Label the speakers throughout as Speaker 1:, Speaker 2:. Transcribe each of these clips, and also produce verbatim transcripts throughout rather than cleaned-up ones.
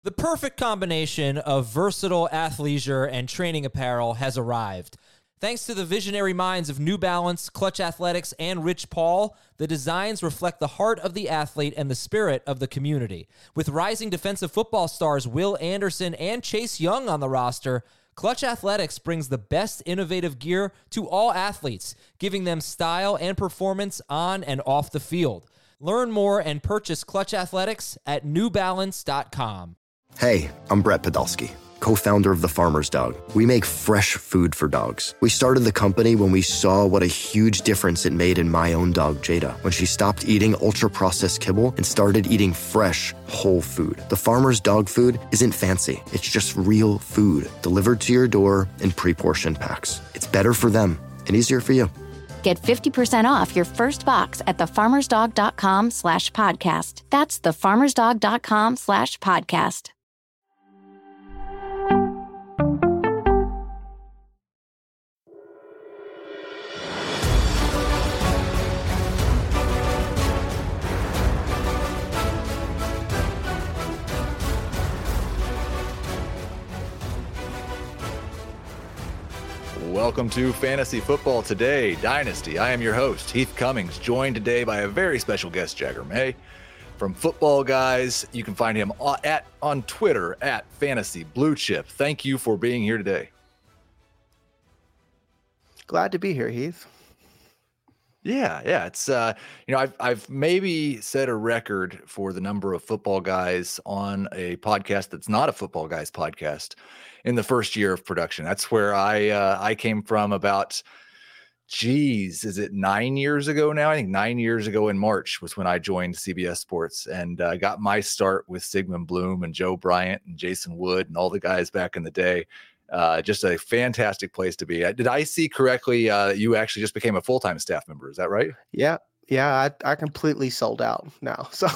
Speaker 1: The perfect combination of versatile athleisure and training apparel has arrived. Thanks to the visionary minds of New Balance, Clutch Athletics, and Rich Paul, the designs reflect the heart of the athlete and the spirit of the community. With rising defensive football stars Will Anderson and Chase Young on the roster, Clutch Athletics brings the best innovative gear to all athletes, giving them style and performance on and off the field. Learn more and purchase Clutch Athletics at new balance dot com.
Speaker 2: Hey, I'm Brett Podolsky, co-founder of The Farmer's Dog. We make fresh food for dogs. We started the company when we saw what a huge difference it made in my own dog, Jada, when she stopped eating ultra-processed kibble and started eating fresh, whole food. The Farmer's Dog food isn't fancy. It's just real food delivered to your door in pre-portioned packs. It's better for them and easier for you.
Speaker 3: Get fifty percent off your first box at thefarmersdog.com slash podcast. That's thefarmersdog.com slash podcast.
Speaker 4: Welcome to Fantasy Football Today, Dynasty. I am your host, Heath Cummings, joined today by a very special guest, Jagger May, from Football Guys. You can find him at on Twitter, at Fantasy Blue Chip. Thank you for being here today.
Speaker 5: Glad to be here, Heath.
Speaker 4: Yeah, yeah. It's, uh, you know, I've, I've maybe set a record for the number of Football Guys on a podcast that's not a Football Guys podcast in the first year of production. That's where I uh, I came from about, geez, is it nine years ago now? I think nine years ago in March was when I joined C B S Sports and uh, got my start with Sigmund Bloom and Joe Bryant and Jason Wood and all the guys back in the day. Uh, just a fantastic place to be. Did I see correctly uh, you actually just became a full-time staff member? Is that right?
Speaker 5: Yeah. Yeah, I, I completely sold out now. So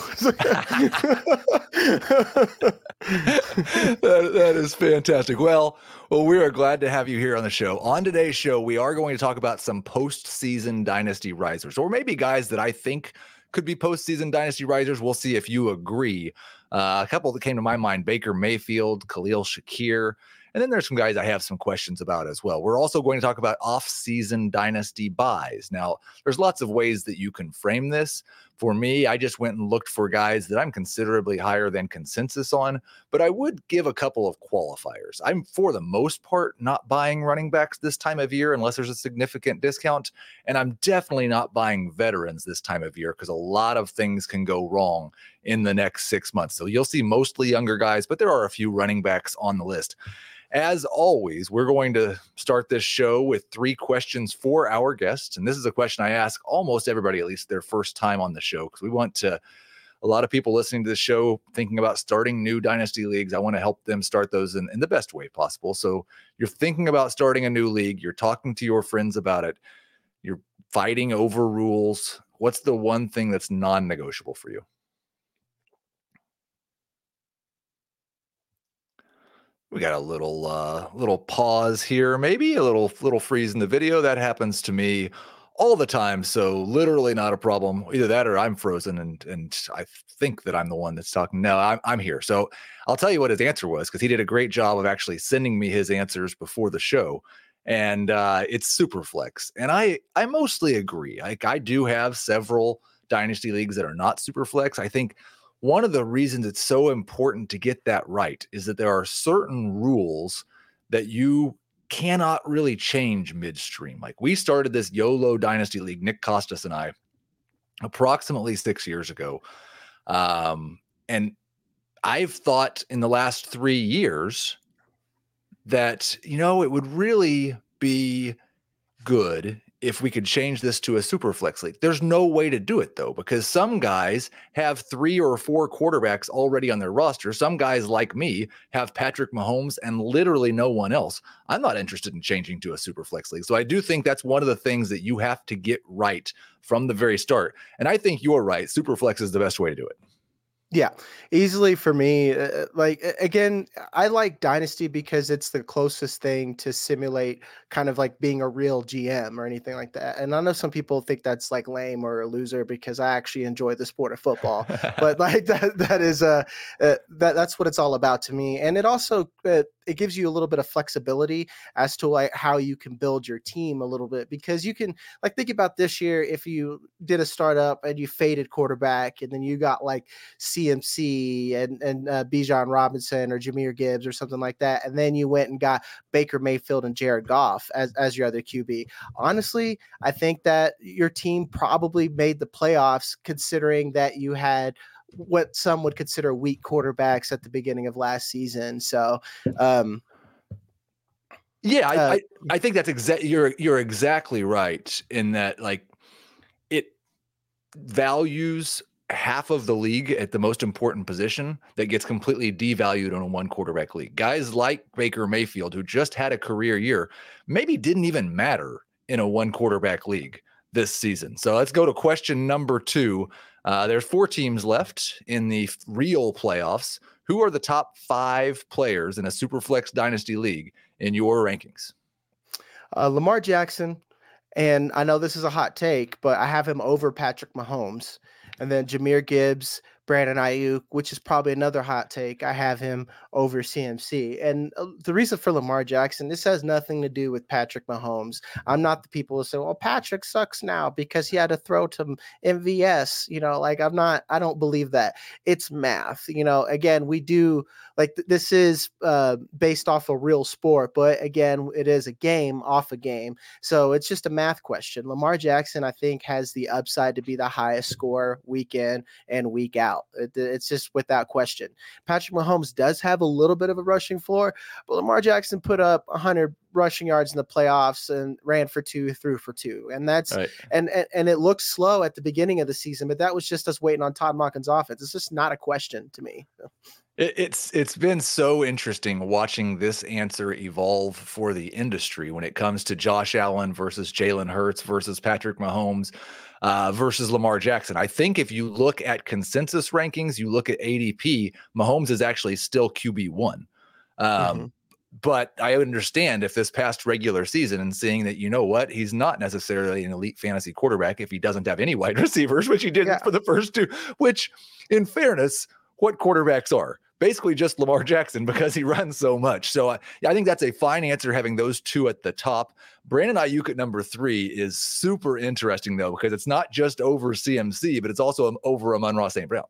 Speaker 4: that, that is fantastic. Well, well, we are glad to have you here on the show. On today's show, we are going to talk about some postseason dynasty risers, or maybe guys that I think could be postseason dynasty risers. We'll see if you agree. Uh, a couple that came to my mind: Baker Mayfield, Khalil Shakir. And then there's some guys I have some questions about as well. We're also going to talk about off-season dynasty buys. Now, there's lots of ways that you can frame this. For me, I just went and looked for guys that I'm considerably higher than consensus on, but I would give a couple of qualifiers. I'm, for the most part, not buying running backs this time of year unless there's a significant discount, and I'm definitely not buying veterans this time of year because a lot of things can go wrong in the next six months. So you'll see mostly younger guys, but there are a few running backs on the list. As always, we're going to start this show with three questions for our guests. And this is a question I ask almost everybody, at least their first time on the show, because we want to, a lot of people listening to the show thinking about starting new dynasty leagues. I want to help them start those in, in the best way possible. So you're thinking about starting a new league. You're talking to your friends about it. You're fighting over rules. What's the one thing that's non-negotiable for you? We got a little uh, little pause here, maybe a little little freeze in the video. That happens to me all the time, so literally not a problem. Either that or I'm frozen, and and I think that I'm the one that's talking. No, I'm I'm here. So I'll tell you what his answer was, because he did a great job of actually sending me his answers before the show, and uh, it's Superflex, and I I mostly agree. Like, I do have several dynasty leagues that are not Superflex. I think one of the reasons it's so important to get that right is that there are certain rules that you cannot really change midstream. Like, we started this YOLO Dynasty League, Nick Costas and I, approximately six years ago. Um, and I've thought in the last three years that, you know, it would really be good if we could change this to a super flex league. There's no way to do it, though, because some guys have three or four quarterbacks already on their roster. Some guys like me have Patrick Mahomes and literally no one else. I'm not interested in changing to a super flex league. So I do think that's one of the things that you have to get right from the very start. And I think you're right. Super flex is the best way to do it.
Speaker 5: Yeah, easily for me. Uh, like a- again, I like Dynasty because it's the closest thing to simulate kind of like being a real G M or anything like that. And I know some people think that's like lame or a loser because I actually enjoy the sport of football. But like that, that is a uh, that that's what it's all about to me. And it also uh, it gives you a little bit of flexibility as to like how you can build your team a little bit because you can like think about this year if you did a startup and you faded quarterback and then you got like C M C and and uh, Bijan Robinson or Jahmyr Gibbs or something like that, and then you went and got Baker Mayfield and Jared Goff as as your other Q B. Honestly, I think that your team probably made the playoffs, considering that you had what some would consider weak quarterbacks at the beginning of last season. So, um,
Speaker 4: yeah, I,
Speaker 5: uh,
Speaker 4: I I think that's exactly you're you're exactly right in that like it values half of the league at the most important position that gets completely devalued in a one quarterback league. Guys like Baker Mayfield, who just had a career year, maybe didn't even matter in a one quarterback league this season. So let's go to question number two. Uh, there's four teams left in the real playoffs. Who are the top five players in a Superflex Dynasty League in your rankings?
Speaker 5: uh, Lamar Jackson, and I know this is a hot take, but I have him over Patrick Mahomes. And then Jahmyr Gibbs, Brandon Ayuk, which is probably another hot take. I have him over C M C. And uh, the reason for Lamar Jackson, this has nothing to do with Patrick Mahomes. I'm not the people who say, well, Patrick sucks now because he had to throw to M V S. You know, like I'm not, I don't believe that. It's math. You know, again, we do like th- this is uh, based off a real sport, but again, it is a game off a game. So it's just a math question. Lamar Jackson, I think, has the upside to be the highest scorer week in and week out. It, it's just without question. Patrick Mahomes does have a little bit of a rushing floor, but Lamar Jackson put up one hundred rushing yards in the playoffs and ran for two, threw for two. And that's right. and, and and it looked slow at the beginning of the season, but that was just us waiting on Todd Monken's offense. It's just not a question to me.
Speaker 4: It, it's it's been so interesting watching this answer evolve for the industry when it comes to Josh Allen versus Jalen Hurts versus Patrick Mahomes uh, versus Lamar Jackson. I think if you look at consensus rankings, you look at A D P, Mahomes is actually still Q B one. Um, mm-hmm. But I understand if this past regular season and seeing that, you know what, he's not necessarily an elite fantasy quarterback if he doesn't have any wide receivers, which he didn't yeah. for the first two, which in fairness, what quarterbacks are? Basically just Lamar Jackson because he runs so much. So I, I think that's a fine answer having those two at the top. Brandon Ayuk at number three is super interesting though, because it's not just over C M C, but it's also over Amon-Ra Saint Brown.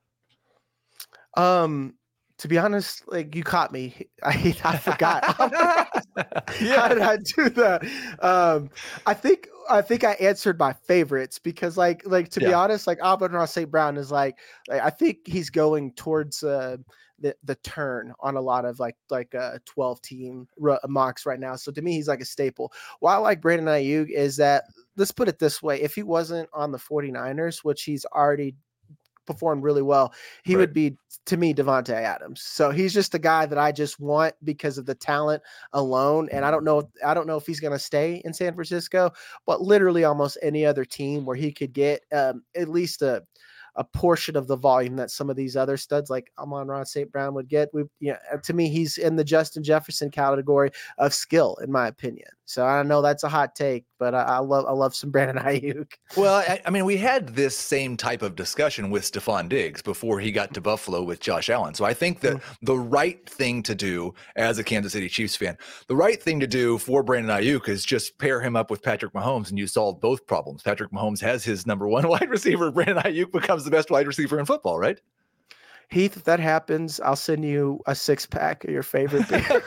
Speaker 5: Um, to be honest, like you caught me. I, I forgot.
Speaker 4: Yeah.
Speaker 5: How did I do that? Um, I think I think I answered my favorites because, like, like to yeah. be honest, like Amon-Ra Saint Brown is like, like, I think he's going towards uh, the the turn on a lot of like like uh, twelve team r- mocks right now. So to me, he's like a staple. Why I like Brandon Ayuk is that, let's put it this way: if he wasn't on the 49ers, which he's already performed really well, he right. would be, to me, Devontae Adams. So he's just a guy that I just want because of the talent alone. And I don't know, I don't know if he's going to stay in San Francisco, but literally almost any other team where he could get um, at least a a portion of the volume that some of these other studs like Amon-Ra Saint Brown would get. We, you know, to me, he's in the Justin Jefferson category of skill, in my opinion. So I know that's a hot take, but I, I love I love some Brandon Ayuk.
Speaker 4: Well, I, I mean, we had this same type of discussion with Stephon Diggs before he got to Buffalo with Josh Allen. So I think that mm-hmm. the right thing to do as a Kansas City Chiefs fan, the right thing to do for Brandon Ayuk is just pair him up with Patrick Mahomes, and you solve both problems. Patrick Mahomes has his number one wide receiver. Brandon Ayuk becomes the best wide receiver in football, right?
Speaker 5: Heath, if that happens, I'll send you a six pack of your favorite beer.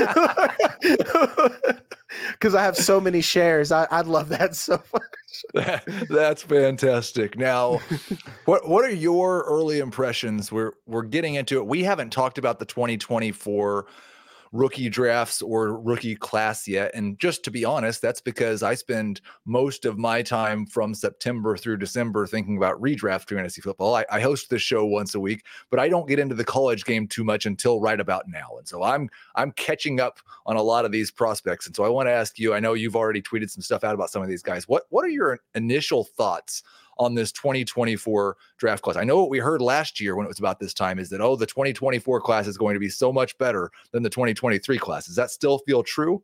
Speaker 5: Because I have so many shares. I, I'd love that so much.
Speaker 4: That, that's fantastic. Now, what what are your early impressions? We're we're getting into it. We haven't talked about the twenty twenty-four rookie drafts or rookie class yet. And just to be honest, that's because I spend most of my time from September through December thinking about redraft fantasy football. I, I host this show once a week, but I don't get into the college game too much until right about now. And so I'm I'm catching up on a lot of these prospects. And so I want to ask you, I know you've already tweeted some stuff out about some of these guys. What what are your initial thoughts on this twenty twenty-four draft class? I know what we heard last year when it was about this time is that, oh, the twenty twenty-four class is going to be so much better than the twenty twenty-three class. Does that still feel true?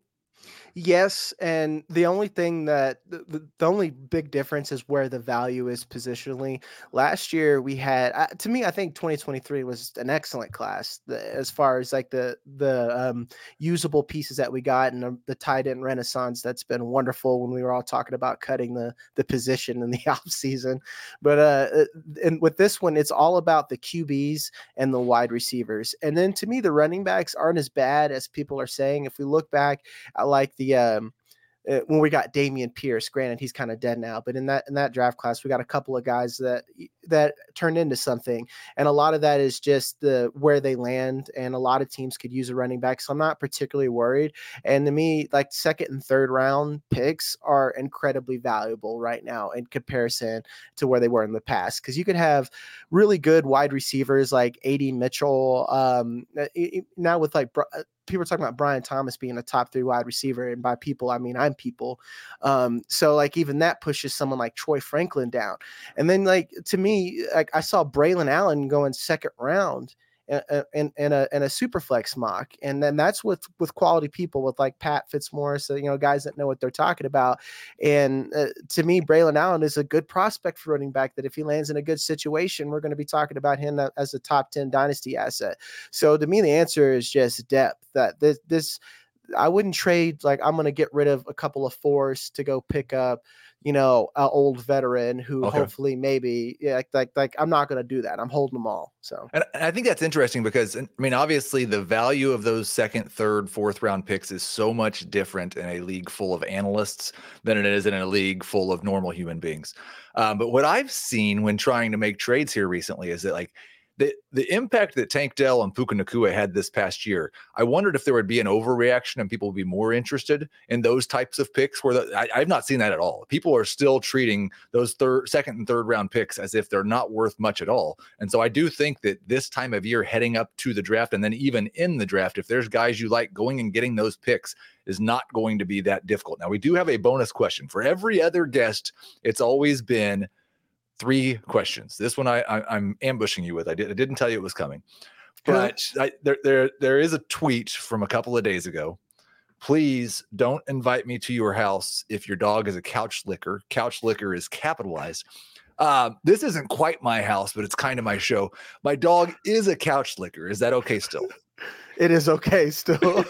Speaker 5: Yes, and the only thing that the, the only big difference is where the value is positionally. Last year we had, uh, to me, I think twenty twenty-three was an excellent class the, as far as like the the um, usable pieces that we got and the, the tight end renaissance. That's been wonderful when we were all talking about cutting the the position in the off season. But uh, and with this one, it's all about the Q Bs and the wide receivers. And then to me, the running backs aren't as bad as people are saying. If we look back at like the The, um, uh, when we got Dameon Pierce, granted he's kind of dead now, but in that in that draft class, we got a couple of guys that that turned into something, and a lot of that is just the where they land, and a lot of teams could use a running back, so I'm not particularly worried. And to me, like second and third round picks are incredibly valuable right now in comparison to where they were in the past, because you could have really good wide receivers like A D Mitchell, um, now with like people are talking about Brian Thomas being a top three wide receiver. And by people, I mean, I'm people. Um, so like even that pushes someone like Troy Franklin down. And then like, to me, like I saw Braylon Allen going second round in, in a, in a super flex mock. And then that's with, with quality people with like Pat Fitzmaurice, you know, guys that know what they're talking about. And uh, to me, Braylon Allen is a good prospect for running back that if he lands in a good situation, we're going to be talking about him as a top ten dynasty asset. So to me, the answer is just depth. That this, this I wouldn't trade, like I'm going to get rid of a couple of fours to go pick up, you know, an old veteran who okay. hopefully maybe yeah, like, like, like I'm not going to do that. I'm holding them all. So,
Speaker 4: and I think that's interesting because, I mean, obviously the value of those second, third, fourth round picks is so much different in a league full of analysts than it is in a league full of normal human beings. Um, but what I've seen when trying to make trades here recently is that like, The the impact that Tank Dell and Puka Nacua had this past year, I wondered if there would be an overreaction and people would be more interested in those types of picks. Where the, I, I've not seen that at all. People are still treating those third, second, and third round picks as if they're not worth much at all. And so I do think that this time of year, heading up to the draft, and then even in the draft, if there's guys you like, going and getting those picks is not going to be that difficult. Now we do have a bonus question for every other guest. It's always been three questions. This one I, I I'm ambushing you with. I, did, I didn't tell you it was coming, but I, there there there is a tweet from a couple of days ago. Please don't invite me to your house if your dog is a couch licker. Couch licker is capitalized. Uh, this isn't quite my house, but it's kind of my show. My dog is a couch licker. Is that okay still?
Speaker 5: It is okay still.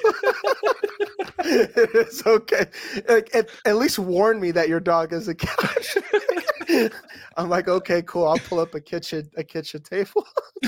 Speaker 5: It is okay. Like, at, at least warn me that your dog is a couch. I'm like, okay, cool. I'll pull up a kitchen, a kitchen table.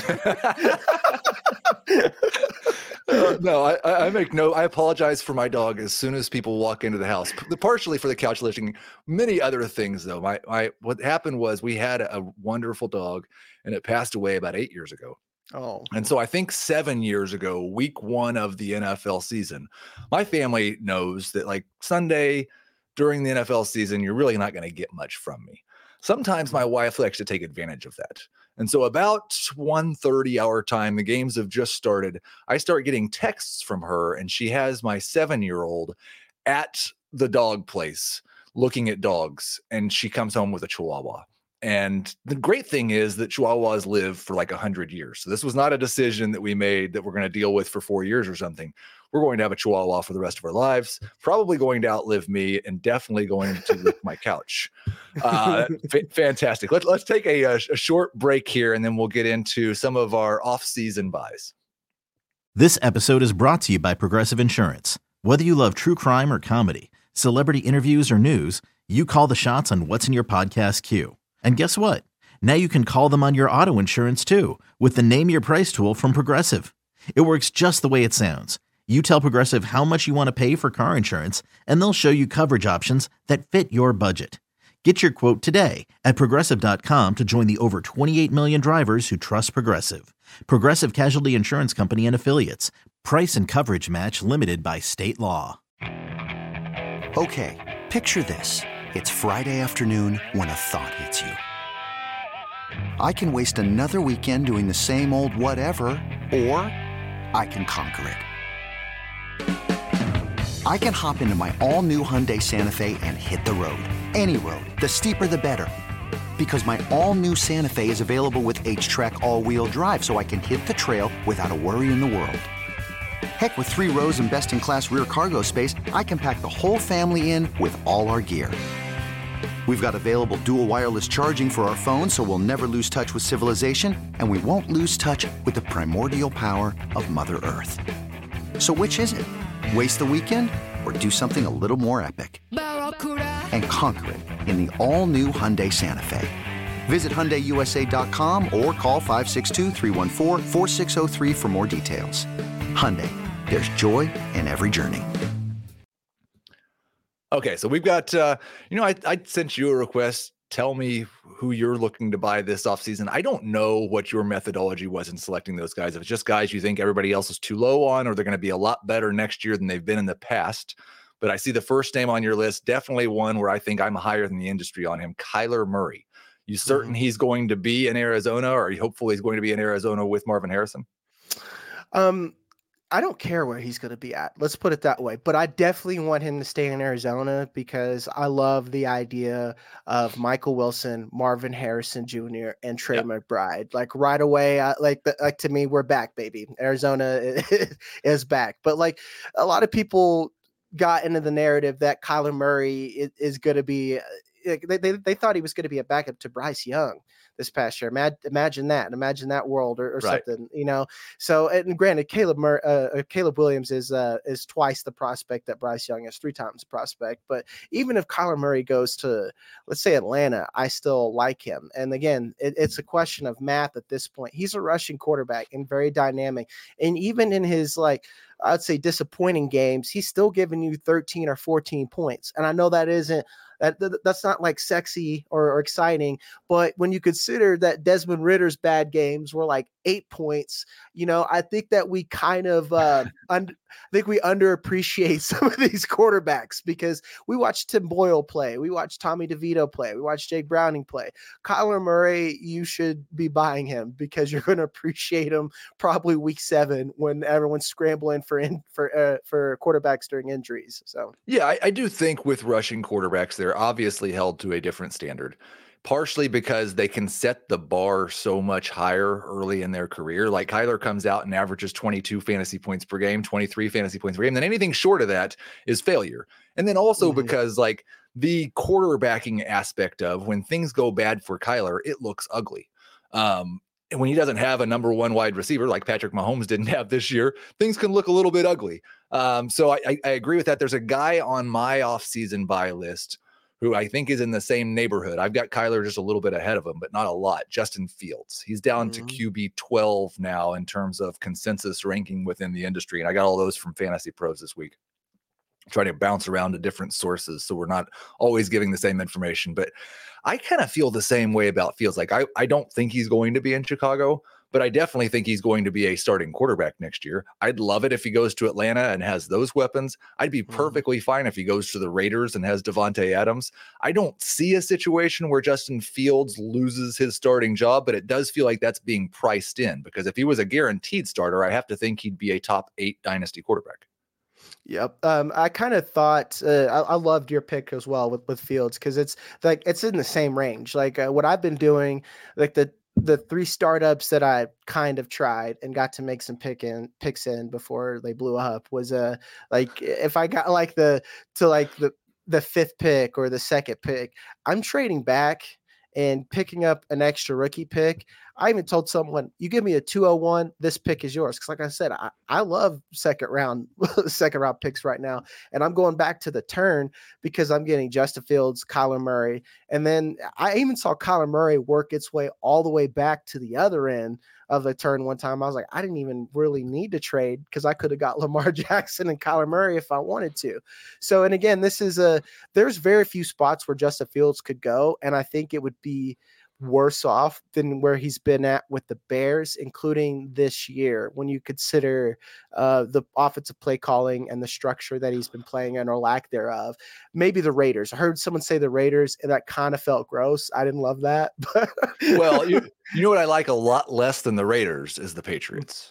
Speaker 4: uh, no, I, I make no, I apologize for my dog as soon as people walk into the house, partially for the couch lifting, many other things though. My, my, what happened was we had a wonderful dog and it passed away about eight years ago.
Speaker 5: Oh,
Speaker 4: and so I think seven years ago, week one of the N F L season, my family knows that like Sunday during the N F L season, you're really not going to get much from me. Sometimes my wife likes to take advantage of that. And so about one thirty our time, the games have just started. I start getting texts from her and she has my seven-year-old at the dog place looking at dogs. And she comes home with a Chihuahua. And the great thing is that Chihuahuas live for like a hundred years. So this was not a decision that we made that we're going to deal with for four years or something. We're going to have a Chihuahua for the rest of our lives, probably going to outlive me and definitely going to lick my couch. Uh, f- fantastic. Let's, let's take a, a short break here and then we'll get into some of our off-season buys.
Speaker 6: This episode is brought to you by Progressive Insurance. Whether you love true crime or comedy, celebrity interviews or news, you call the shots on what's in your podcast queue. And guess what? Now you can call them on your auto insurance too with the Name Your Price tool from Progressive. It works just the way it sounds. You tell Progressive how much you want to pay for car insurance, and they'll show you coverage options that fit your budget. Get your quote today at Progressive dot com to join the over twenty-eight million drivers who trust Progressive. Progressive Casualty Insurance Company and Affiliates. Price and coverage match limited by state law.
Speaker 7: Okay, picture this. It's Friday afternoon when a thought hits you. I can waste another weekend doing the same old whatever, or I can conquer it. I can hop into my all-new Hyundai Santa Fe and hit the road. Any road. The steeper, the better. Because my all-new Santa Fe is available with H-Track all-wheel drive, so I can hit the trail without a worry in the world. Heck, with three rows and best-in-class rear cargo space, I can pack the whole family in with all our gear. We've got available dual wireless charging for our phones, so we'll never lose touch with civilization, and we won't lose touch with the primordial power of Mother Earth. So which is it? Waste the weekend or do something a little more epic? And conquer it in the all-new Hyundai Santa Fe. Visit Hyundai U S A dot com or call five six two, three one four, four six zero three for more details. Hyundai, there's joy in every journey.
Speaker 4: Okay, so we've got, uh, you know, I, I sent you a request. Tell me who you're looking to buy this offseason. I don't know what your methodology was in selecting those guys. If it's just guys you think everybody else is too low on, or they're going to be a lot better next year than they've been in the past. But I see the first name on your list, definitely one where I think I'm higher than the industry on him, Kyler Murray. You certain mm-hmm. he's going to be in Arizona, or hopefully he's going to be in Arizona with Marvin Harrison?
Speaker 5: Um, I don't care where he's going to be at. Let's put it that way. But I definitely want him to stay in Arizona because I love the idea of Michael Wilson, Marvin Harrison Junior, and Trey yep. McBride. Like right away, I, like like to me, we're back, baby. Arizona is back. But like a lot of people got into the narrative that Kyler Murray is, is going to be. They, they they thought he was going to be a backup to Bryce Young this past year. Imagine, imagine that. Imagine that world or, or right. something, you know? So, and granted, Caleb Mur- uh, Caleb Williams is, uh, is twice the prospect that Bryce Young is, three times the prospect. But even if Kyler Murray goes to, let's say, Atlanta, I still like him. And again, it, it's a question of math at this point. He's a rushing quarterback and very dynamic. And even in his, like, I'd say disappointing games, he's still giving you thirteen or fourteen points. And I know that isn't, That, that that's not like sexy or, or exciting, but when you consider that Desmond Ritter's bad games were like eight points, you know, I think that we kind of, uh, un- I think we underappreciate some of these quarterbacks because we watched Tim Boyle play, we watched Tommy DeVito play, we watched Jake Browning play. Kyler Murray, you should be buying him because you're going to appreciate him probably week seven when everyone's scrambling for in, for uh, for quarterbacks during injuries. So
Speaker 4: yeah, I, I do think with rushing quarterbacks, they're obviously held to a different standard, partially because they can set the bar so much higher early in their career. Like Kyler comes out and averages twenty-two fantasy points per game, twenty-three fantasy points per game. Then anything short of that is failure. And then also mm-hmm. because like the quarterbacking aspect of when things go bad for Kyler, it looks ugly. Um, and when he doesn't have a number one wide receiver like Patrick Mahomes didn't have this year, things can look a little bit ugly. Um, so I, I, I agree with that. There's a guy on my offseason buy list who I think is in the same neighborhood. I've got Kyler just a little bit ahead of him, but not a lot. Justin Fields. He's down mm-hmm. to Q B twelve now in terms of consensus ranking within the industry. And I got all those from Fantasy Pros this week. Trying to bounce around to different sources so we're not always giving the same information. But I kind of feel the same way about Fields. Like I, I don't think he's going to be in Chicago, but I definitely think he's going to be a starting quarterback next year. I'd love it if he goes to Atlanta and has those weapons. I'd be perfectly fine if he goes to the Raiders and has Devontae Adams. I don't see a situation where Justin Fields loses his starting job, but it does feel like that's being priced in because if he was a guaranteed starter, I have to think he'd be a top eight dynasty quarterback.
Speaker 5: Yep. Um, I kind of thought uh, I, I loved your pick as well with, with Fields because it's like it's in the same range. Like uh, what I've been doing, like the the three startups that I kind of tried and got to make some pick in picks in before they blew up was uh like if I got like the to like the the fifth pick or the second pick, I'm trading back and picking up an extra rookie pick. I even told someone, you give me a two oh one, this pick is yours. Cause like I said, I, I love second round, second round picks right now. And I'm going back to the turn because I'm getting Justin Fields, Kyler Murray. And then I even saw Kyler Murray work its way all the way back to the other end of the turn one time. I was like, I didn't even really need to trade because I could have got Lamar Jackson and Kyler Murray if I wanted to. So, and again, this is a, there's very few spots where Justin Fields could go. And I think it would be worse off than where he's been at with the Bears, including this year, when you consider uh, the offensive play calling and the structure that he's been playing in or lack thereof. Maybe the Raiders. I heard someone say the Raiders, and that kind of felt gross. I didn't love that.
Speaker 4: Well, you, you know what I like a lot less than the Raiders is the Patriots.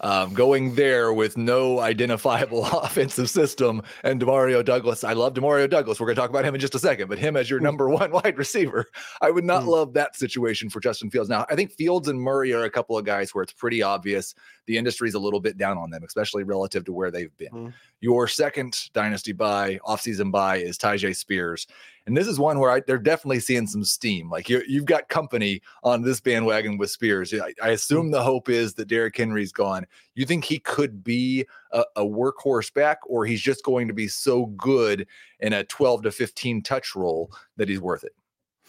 Speaker 4: Um, going there with no identifiable offensive system and Demario Douglas. I love Demario Douglas. We're going to talk about him in just a second, but him as your number one wide receiver, I would not mm. love that situation for Justin Fields. Now, I think Fields and Murray are a couple of guys where it's pretty obvious the industry's a little bit down on them, especially relative to where they've been. Mm. Your second dynasty buy, offseason buy is Tyjae Spears. And this is one where I, they're definitely seeing some steam. Like you, you've got company on this bandwagon with Spears. I, I assume the hope is that Derrick Henry's gone. You think he could be a, a workhorse back, or he's just going to be so good in a twelve to fifteen touch role that he's worth it?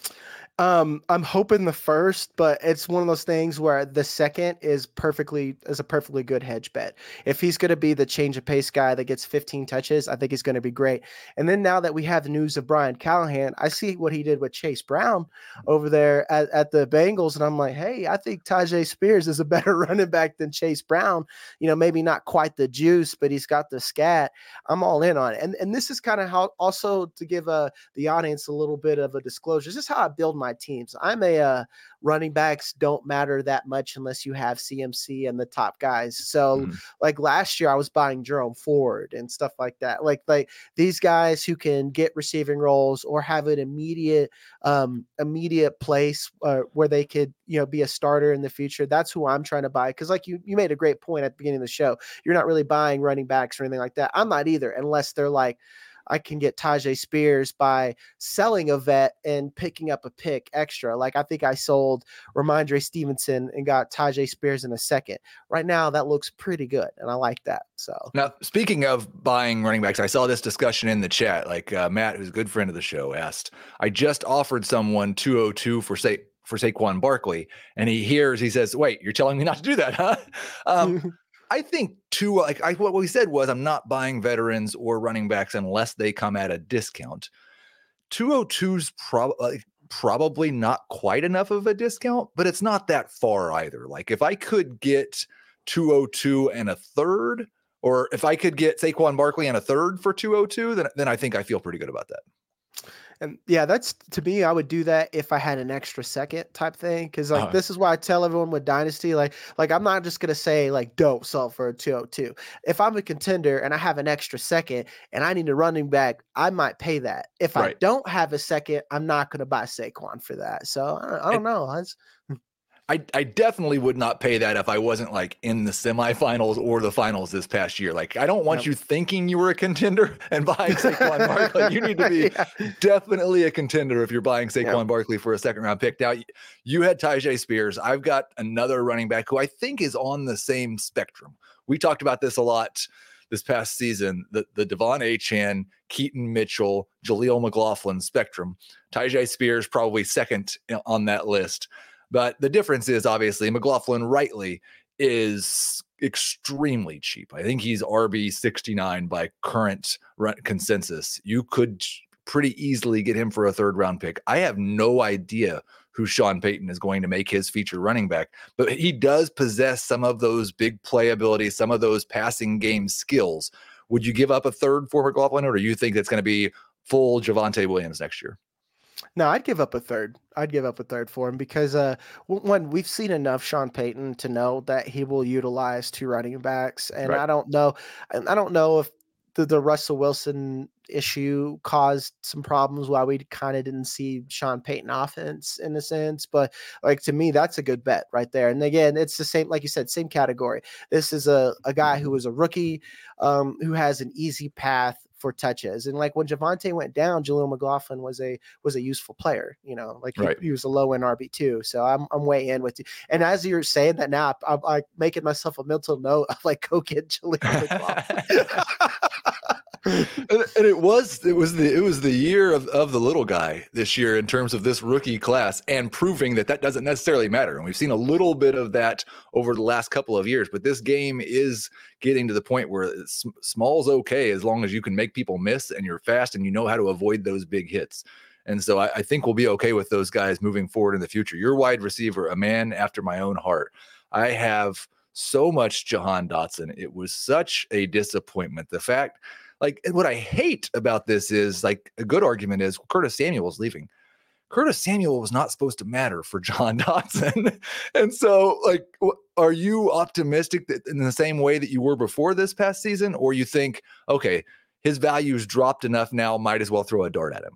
Speaker 5: Um, I'm hoping the first, but it's one of those things where the second is perfectly is a perfectly good hedge bet. If he's going to be the change of pace guy that gets fifteen touches, I think he's going to be great. And then now that we have the news of Brian Callahan, I see what he did with Chase Brown over there at, at the Bengals, and I'm like, hey, I think Tyjae Spears is a better running back than Chase Brown. You know, maybe not quite the juice, but he's got the scat. I'm all in on it. And and this is kind of how also to give uh, the audience a little bit of a disclosure. This is how I build my teams. I'm a uh, running backs don't matter that much unless you have C M C and the top guys. So mm. like last year I was buying Jerome Ford and stuff like that. Like, like these guys who can get receiving roles or have an immediate, um, immediate place uh, where they could, you know, be a starter in the future. That's who I'm trying to buy. Cause like you, you made a great point at the beginning of the show. You're not really buying running backs or anything like that. I'm not either, unless they're like, I can get Tyjae Spears by selling a vet and picking up a pick extra. Like I think I sold Ramondre Stevenson and got Tyjae Spears in a second. Right now, that looks pretty good, and I like that. So
Speaker 4: now, speaking of buying running backs, I saw this discussion in the chat. Like uh, Matt, who's a good friend of the show, asked, "I just offered someone two oh two for say for Saquon Barkley," and he hears, he says, "Wait, you're telling me not to do that, huh?" Um, I think too, like I, what we said was I'm not buying veterans or running backs unless they come at a discount. two oh two's prob- like, probably not quite enough of a discount, but it's not that far either. Like if I could get two oh two and a third, or if I could get Saquon Barkley and a third for two oh two, then, then I think I feel pretty good about that.
Speaker 5: And yeah, that's to me, I would do that if I had an extra second type thing. Cause like, uh, this is why I tell everyone with Dynasty, like, like I'm not just going to say like, don't sell for a two oh two. If I'm a contender and I have an extra second and I need a running back, I might pay that. If right. I don't have a second, I'm not going to buy Saquon for that. So I, I don't and, know. I just,
Speaker 4: I, I definitely would not pay that if I wasn't like in the semifinals or the finals this past year. Like, I don't want yep. you thinking you were a contender and buying Saquon Barkley. You need to be yeah. definitely a contender if you're buying Saquon yep. Barkley for a second round pick. Now, you had Tyjae Spears. I've got another running back who I think is on the same spectrum. We talked about this a lot this past season, the, the Devon Achane, Keaton Mitchell, Jaleel McLaughlin spectrum. Tyjae Spears probably second on that list. But the difference is obviously McLaughlin rightly is extremely cheap. I think he's R B sixty-nine by current run consensus. You could pretty easily get him for a third round pick. I have no idea who Sean Payton is going to make his feature running back, but he does possess some of those big playability, some of those passing game skills. Would you give up a third for McLaughlin, or do you think that's going to be full Javonte Williams next year?
Speaker 5: No, I'd give up a third. I'd give up a third for him because uh, one, we've seen enough Sean Payton to know that he will utilize two running backs, and right. I don't know, I don't know if the, the Russell Wilson issue caused some problems why we kind of didn't see Sean Payton offense in a sense, but like to me, that's a good bet right there. And again, it's the same, like you said, same category. This is a, a guy who was a rookie, um, who has an easy path for touches. And like when Javonte went down, Jaleel McLaughlin was a was a useful player, you know, like he, right. he was a low end R B too. So I'm I'm way in with you. And as you're saying that now, I'm like making myself a mental note of like go get Jaleel McLaughlin.
Speaker 4: and, and it was it was the it was the year of, of the little guy this year in terms of this rookie class, and proving that that doesn't necessarily matter. And we've seen a little bit of that over the last couple of years, but this game is getting to the point where small's okay as long as you can make people miss and you're fast and you know how to avoid those big hits. And so I, I think we'll be okay with those guys moving forward in the future. Your wide receiver, a man after my own heart. I have so much Jahan Dotson. It was such a disappointment. The fact, like, what I hate about this is, like, a good argument is Curtis Samuel's leaving. Curtis Samuel was not supposed to matter for Jahan Dotson. And so, like, are you optimistic that in the same way that you were before this past season, or you think, okay, his value's dropped enough now, might as well throw a dart at him?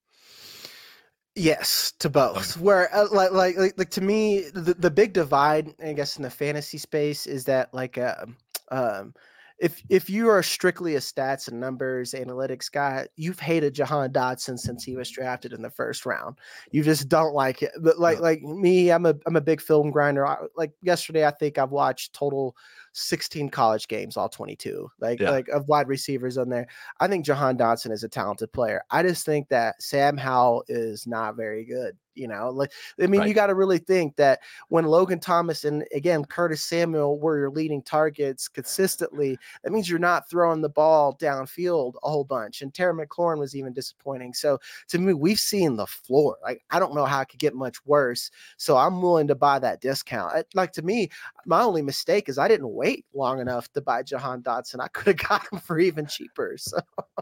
Speaker 5: Yes, to both. Where uh, like, like like like to me, the, the big divide, I guess, in the fantasy space is that like uh, um, if if you are strictly a stats and numbers analytics guy, you've hated Jahan Dotson since he was drafted in the first round. You just don't like it. But like
Speaker 4: No.
Speaker 5: like me, I'm a I'm a big film grinder. I, like yesterday, I think I've watched total sixteen college games, all twenty-two, like
Speaker 4: Yeah.
Speaker 5: like of wide receivers on there. I think Jahan Dotson is a talented player. I just think that Sam Howell is not very good. You know, like, I mean,
Speaker 4: Right.
Speaker 5: you got to really think that when Logan Thomas and again, Curtis Samuel were your leading targets consistently, that means you're not throwing the ball downfield a whole bunch. And Terry McLaurin was even disappointing. So to me, we've seen the floor. Like, I don't know how it could get much worse. So I'm willing to buy that discount. I, like, to me, my only mistake is I didn't wait long enough to buy Jahan Dotson. I could have got him for even cheaper. So.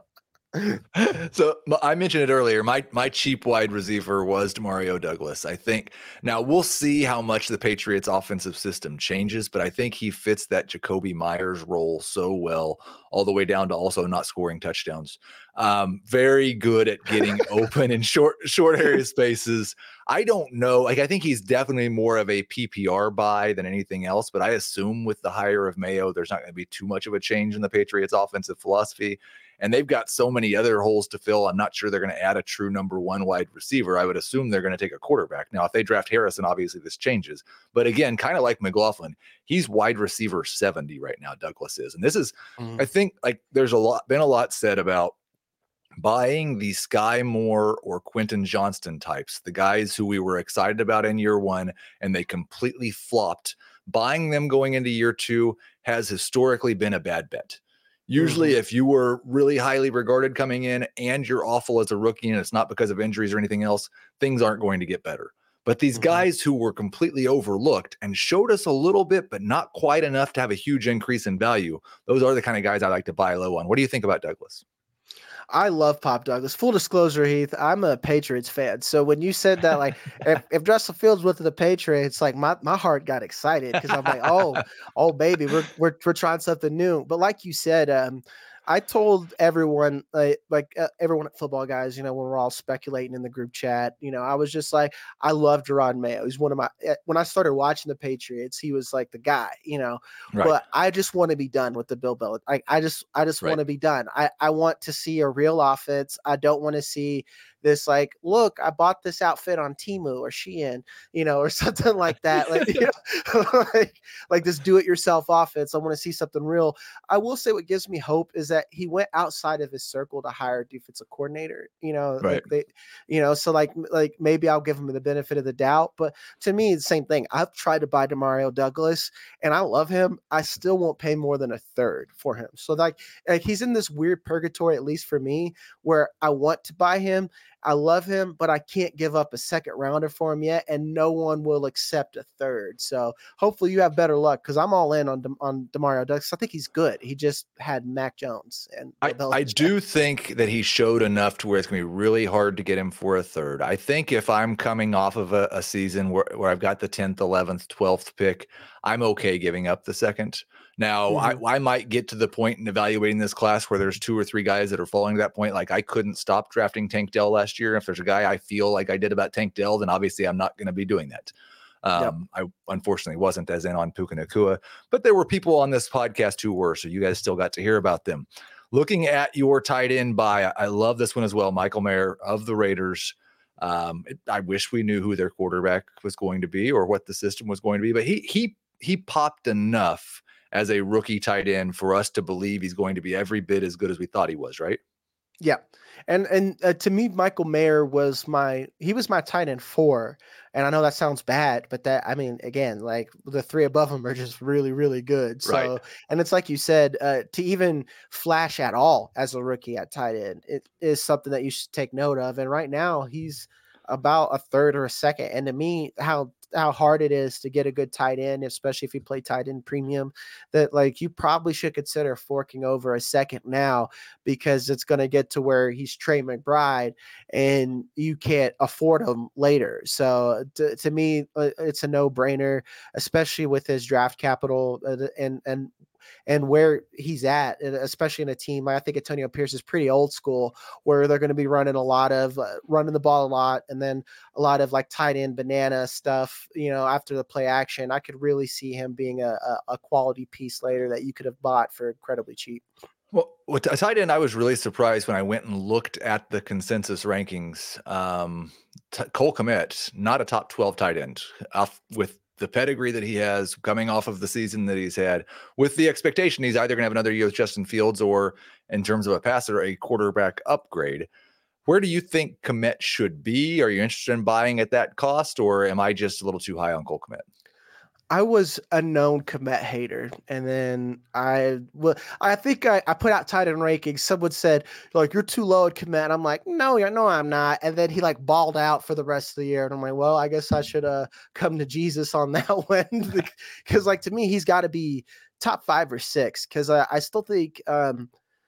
Speaker 4: So m- I mentioned it earlier. My my cheap wide receiver was Demario Douglas. I think now we'll see how much the Patriots offensive system changes, but I think he fits that Jacoby Myers role so well, all the way down to also not scoring touchdowns. Um, very good at getting open in short short area spaces. I don't know. Like, I think he's definitely more of a P P R buy than anything else, but I assume with the hire of Mayo, there's not going to be too much of a change in the Patriots offensive philosophy. And they've got so many other holes to fill. I'm not sure they're going to add a true number one wide receiver. I would assume they're going to take a quarterback. Now, if they draft Harrison, obviously this changes. But again, kind of like McLaughlin, he's wide receiver seventy right now, Douglas is. And this is, mm. I think, like, there's a lot been a lot said about buying the Sky Moore or Quentin Johnston types, the guys who we were excited about in year one, and they completely flopped. Buying them going into year two has historically been a bad bet. Usually, mm-hmm. if you were really highly regarded coming in and you're awful as a rookie and it's not because of injuries or anything else, things aren't going to get better. But these mm-hmm. guys who were completely overlooked and showed us a little bit, but not quite enough to have a huge increase in value, those are the kind of guys I like to buy low on. What do you think about Douglas?
Speaker 5: I love Pop Douglas. Full disclosure, Heath, I'm a Patriots fan. So when you said that, like, if, if Russell Fields went to the Patriots, like my, my heart got excited because I'm like, oh, oh, baby, we're we're we're trying something new. But like you said, um, I told everyone, like, like uh, everyone at Football Guys, you know, when we're all speculating in the group chat, you know, I was just like, I love Jerod Mayo. He's one of my, when I started watching the Patriots, he was like the guy, you know, right. But I just want to be done with the Bill Belichick. I, I just, I just right. want to be done. I, I want to see a real offense. I don't want to see this, like, look, I bought this outfit on Temu or Shein, you know, or something like that. Like, you know, like, like this do-it-yourself offense. I want to see something real. I will say what gives me hope is that he went outside of his circle to hire a defensive coordinator, you know,
Speaker 4: right.
Speaker 5: like they, you know, so like, like maybe I'll give him the benefit of the doubt, but to me, it's the same thing. I've tried to buy Demario Douglas and I love him. I still won't pay more than a third for him. So like, like he's in this weird purgatory, at least for me, where I want to buy him. I love him, but I can't give up a second rounder for him yet, and no one will accept a third. So hopefully you have better luck because I'm all in on De- on Demario Douglas. I think he's good. He just had Mac Jones, and
Speaker 4: I, I do think that he showed enough to where it's going to be really hard to get him for a third. I think if I'm coming off of a, a season where, where I've got the tenth, eleventh, twelfth pick, I'm okay giving up the second. Now, mm-hmm. I, I might get to the point in evaluating this class where there's two or three guys that are falling to that point. Like, I couldn't stop drafting Tank Dell last year. If there's a guy I feel like I did about Tank Dell, then obviously I'm not going to be doing that. Um, yep. I unfortunately wasn't as in on Puka Nacua, but there were people on this podcast who were, so you guys still got to hear about them. Looking at your tight end buy, I love this one as well. Michael Mayer of the Raiders. Um, it, I wish we knew who their quarterback was going to be or what the system was going to be, but he he he popped enough as a rookie tight end for us to believe he's going to be every bit as good as we thought he was, right?
Speaker 5: Yeah. And, and uh, to me, Michael Mayer was my, he was my tight end four. And I know that sounds bad, but that, I mean, again, like the three above him are just really, really good. So, right. And it's like you said, uh, to even flash at all as a rookie at tight end, it is something that you should take note of. And right now he's about a third or a second. And to me, how, how hard it is to get a good tight end, especially if you play tight end premium, that like you probably should consider forking over a second now, because it's going to get to where he's Trey McBride and you can't afford him later. So to, to me, it's a no brainer, especially with his draft capital and, and, and where he's at, especially in a team. I think Antonio Pierce is pretty old school, where they're going to be running a lot of uh, running the ball a lot, and then a lot of like tight end banana stuff, you know, after the play action. I could really see him being a, a, a quality piece later that you could have bought for incredibly cheap.
Speaker 4: Well, with a tight end, I was really surprised when I went and looked at the consensus rankings. Um, t- Cole Kmet, not a top twelve tight end, off with the pedigree that he has coming off of the season that he's had, with the expectation he's either going to have another year with Justin Fields or, in terms of a passer, a quarterback upgrade. Where do you think Kmet should be? Are you interested in buying at that cost, or am I just a little too high on Cole Kmet?
Speaker 5: I was a known Kmet hater, and then I well, I think I, I put out tight end rankings. Someone said, like, you're too low at Kmet. I'm like, no, you're no, I'm not. And then he like balled out for the rest of the year. And I'm like, well, I guess I should uh come to Jesus on that one. Because like, to me, he's got to be top five or six. Because I, I still think um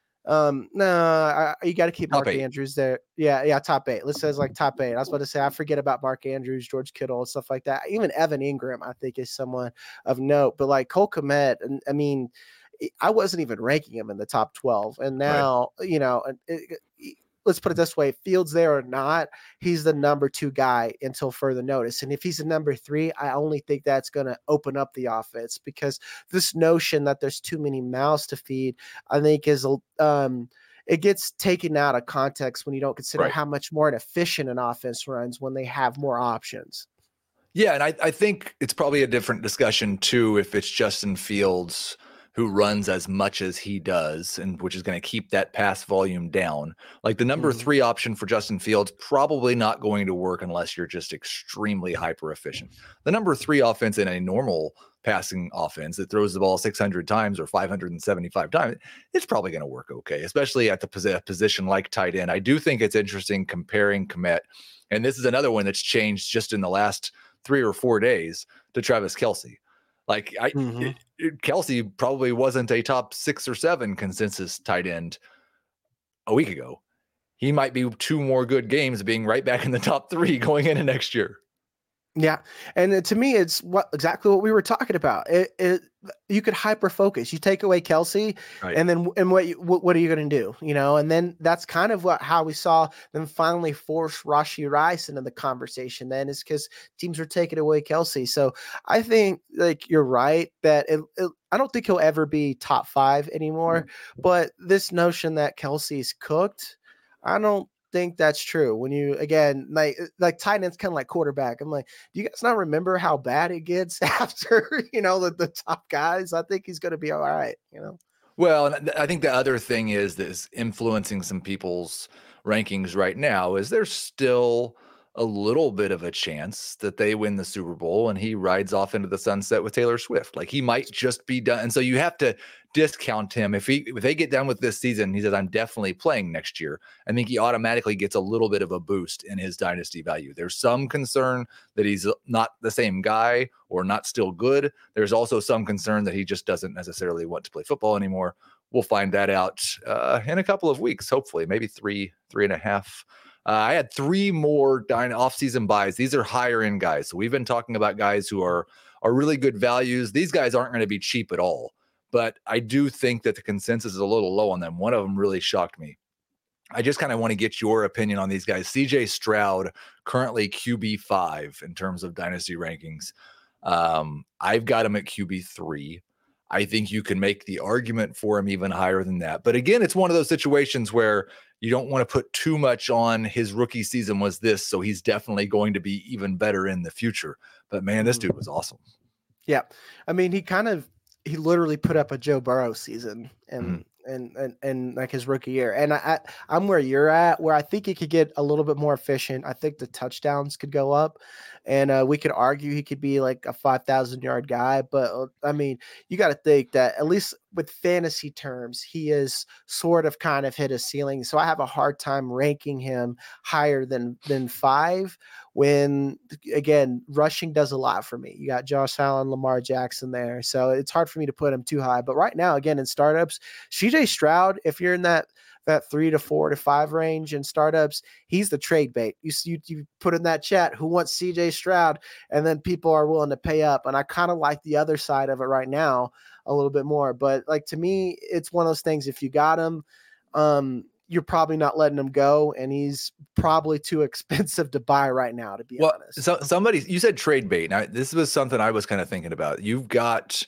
Speaker 5: Um, no, I, you got to keep
Speaker 4: Top
Speaker 5: Mark
Speaker 4: eight.
Speaker 5: Andrews there. Yeah, yeah, top eight. Let's say it's like top eight. I was about to say, I forget about Mark Andrews, George Kittle, and stuff like that. Even Evan Ingram, I think, is someone of note. But like Cole Kmet, and I mean, I wasn't even ranking him in the top twelve, and now right. you know, it, it, let's put it this way: Fields there or not, he's the number two guy until further notice. And if he's a number three, I only think that's going to open up the offense, because this notion that there's too many mouths to feed, I think is, um, it gets taken out of context when you don't consider
Speaker 4: right.
Speaker 5: how much more efficient an offense runs when they have more options.
Speaker 4: Yeah. And I, I think it's probably a different discussion too, if it's Justin Fields who runs as much as he does, and which is going to keep that pass volume down. Like the number mm-hmm. three option for Justin Fields, probably not going to work unless you're just extremely hyper efficient. The number three offense in a normal passing offense that throws the ball six hundred times or five hundred seventy-five times, it's probably going to work okay, especially at the pos- position like tight end. I do think it's interesting comparing Kmet, and this is another one that's changed just in the last three or four days, to Travis Kelce. Like I,
Speaker 5: mm-hmm.
Speaker 4: it, it, Kelce probably wasn't a top six or seven consensus tight end a week ago. He might be two more good games being right back in the top three going into next year.
Speaker 5: Yeah. And to me, it's what exactly what we were talking about. It, it you could hyper focus. You take away Kelce, right. and then and what you, what, what are you going to do? You know, and then that's kind of what how we saw them finally force Rashee Rice into the conversation. Then is because teams are taking away Kelce. So I think like you're right that it, it, I don't think he'll ever be top five anymore. Mm-hmm. But this notion that Kelce's cooked, I don't think that's true. When you again like like tight end's kind of like quarterback. I'm like, do you guys not remember how bad it gets after you know the, the top guys? I think he's going to be all right. You know.
Speaker 4: Well, and I think the other thing is that is influencing some people's rankings right now is there's still a little bit of a chance that they win the Super Bowl and he rides off into the sunset with Taylor Swift. Like he might just be done. And so you have to discount him. If he, if they get done with this season, he says, I'm definitely playing next year. I think he automatically gets a little bit of a boost in his dynasty value. There's some concern that he's not the same guy or not still good. There's also some concern that he just doesn't necessarily want to play football anymore. We'll find that out uh, in a couple of weeks, hopefully, maybe three, three and a half. Uh, I had three more dyna- off-season buys. These are higher-end guys. So we've been talking about guys who are are really good values. These guys aren't going to be cheap at all. But I do think that the consensus is a little low on them. One of them really shocked me. I just kind of want to get your opinion on these guys. C J Stroud, currently Q B five in terms of dynasty rankings. Um, I've got him at Q B three. I think you can make the argument for him even higher than that. But again, it's one of those situations where you don't want to put too much on his rookie season was this, so he's definitely going to be even better in the future. But man, this dude was awesome.
Speaker 5: Yeah. I mean, he kind of, he literally put up a Joe Burrow season and
Speaker 4: Mhm.
Speaker 5: and, and and like his rookie year. And I, I I'm where you're at, where I think he could get a little bit more efficient. I think the touchdowns could go up, and uh, we could argue he could be like a five thousand yard guy. But uh, I mean, you got to think that at least with fantasy terms, he is sort of kind of hit a ceiling. So I have a hard time ranking him higher than than five. When again, rushing does a lot for me. You got Josh Allen, Lamar Jackson there, so it's hard for me to put him too high. But right now, again, in startups, C J Stroud, if you're in that that three to four to five range in startups, he's the trade bait. You you, you put in that chat who wants C J Stroud, and then people are willing to pay up. And I kind of like the other side of it right now a little bit more. But like to me, it's one of those things. If you got him, um, you're probably not letting him go, and he's probably too expensive to buy right now, to be
Speaker 4: well,
Speaker 5: honest.
Speaker 4: So somebody, you said trade bait. Now, this was something I was kind of thinking about. You've got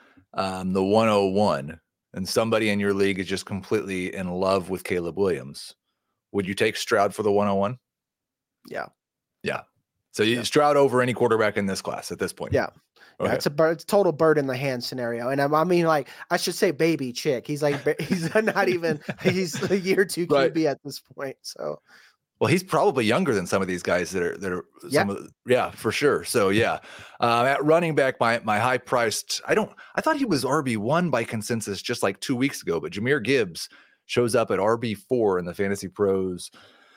Speaker 4: um, the one oh one, and somebody in your league is just completely in love with Caleb Williams. Would you take Stroud for the one oh one?
Speaker 5: Yeah.
Speaker 4: Yeah. So you
Speaker 5: Yeah.
Speaker 4: Stroud over any quarterback in this class at this point?
Speaker 5: Yeah.
Speaker 4: Okay.
Speaker 5: Yeah, it's a bird, it's total bird in the hand scenario. And I, I mean, like, I should say baby chick. He's like, he's not even, he's a year two Q B
Speaker 4: Right.
Speaker 5: at this point. So,
Speaker 4: Well, he's probably younger than some of these guys that are that are
Speaker 5: Yeah.
Speaker 4: some of the, yeah, for sure. So yeah, uh, at running back, my my high priced. I don't. I thought he was R B one by consensus just like two weeks ago, but Jahmyr Gibbs shows up at R B four in the Fantasy Pros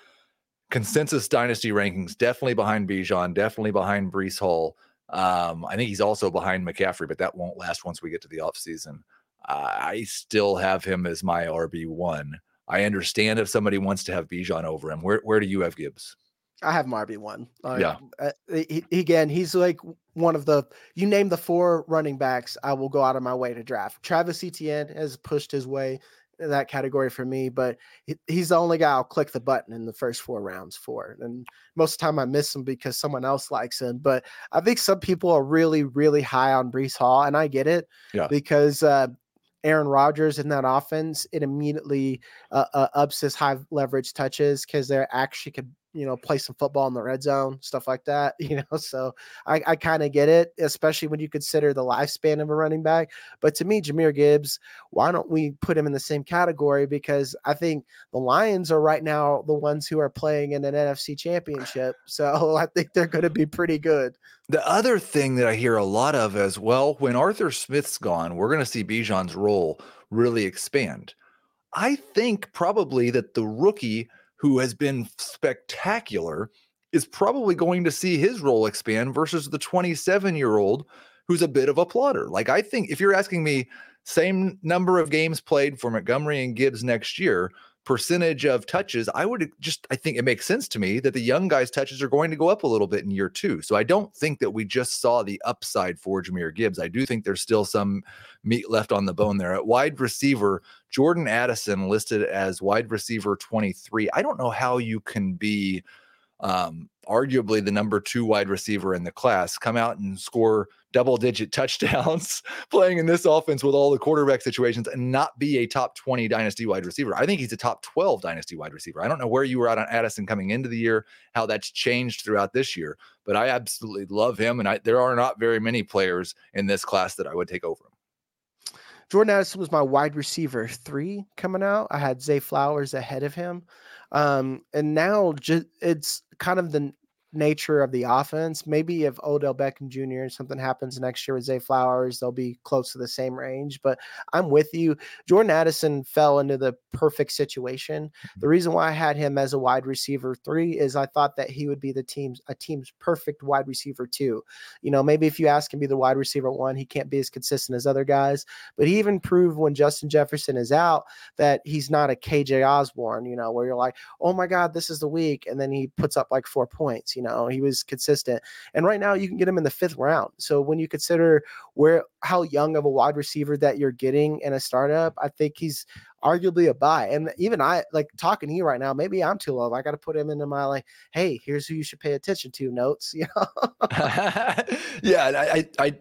Speaker 4: consensus dynasty rankings. Definitely behind Bijan. Definitely behind Breece Hall. Um, I think he's also behind McCaffrey, but that won't last once we get to the offseason. Uh, I still have him as my R B one. I understand if somebody wants to have Bijan over him. Where where do you have Gibbs?
Speaker 5: I have him R B one. Like,
Speaker 4: Yeah.
Speaker 5: uh, he, he- again, he's like one of the, you name the four running backs, I will go out of my way to draft. Travis Etienne has pushed his way in that category for me, but he, he's the only guy I'll click the button in the first four rounds for. And most of the time I miss him because someone else likes him. But I think some people are really, really high on Breece Hall, and I get it.
Speaker 4: Yeah.
Speaker 5: Because uh, Aaron Rodgers in that offense, it immediately uh, uh, ups his high leverage touches because they're actually could, you know, play some football in the red zone, stuff like that, you know. So I, I kind of get it, especially when you consider the lifespan of a running back. But to me, Jahmyr Gibbs, why don't we put him in the same category? Because I think the Lions are right now the ones who are playing in an N F C championship. So I think they're going to be pretty good.
Speaker 4: The other thing that I hear a lot of as well, when Arthur Smith's gone, we're going to see Bijan's role really expand. I think probably that the rookie who has been spectacular is probably going to see his role expand versus the twenty-seven-year-old who's a bit of a plotter. Like, I think if you're asking me same number of games played for Montgomery and Gibbs next year, percentage of touches, I would just, I think it makes sense to me that the young guys' touches are going to go up a little bit in year two. So I don't think that we just saw the upside for Jahmyr Gibbs. I do think there's still some meat left on the bone there. At wide receiver, Jordan Addison listed as wide receiver twenty-three. I don't know how you can be um, arguably the number two wide receiver in the class, come out and score double digit touchdowns playing in this offense with all the quarterback situations and not be a top twenty dynasty wide receiver. I think he's a top twelve dynasty wide receiver. I don't know where you were at on Addison coming into the year, how that's changed throughout this year, but I absolutely love him. And I, there are not very many players in this class that I would take over him.
Speaker 5: Jordan Addison was my wide receiver three coming out. I had Zay Flowers ahead of him. Um, and now just, it's kind of the nature of the offense. Maybe if Odell Beckham Junior and something happens next year with Zay Flowers, they'll be close to the same range. But I'm with you. Jordan Addison fell into the perfect situation. The reason why I had him as a wide receiver three is I thought that he would be the team's a team's perfect wide receiver two. You know, maybe if you ask him to be the wide receiver one, he can't be as consistent as other guys. But he even proved when Justin Jefferson is out that he's not a K J Osborne, you know, where you're like, oh my God, this is the week. And then he puts up like four points. You know, he was consistent. And right now you can get him in the fifth round. So when you consider where how young of a wide receiver that you're getting in a startup, I think he's arguably a buy. And even I, like talking to you right now, maybe I'm too low. I got to put him into my like, hey, here's who you should pay attention to notes. You know?
Speaker 4: Yeah, I, I, I,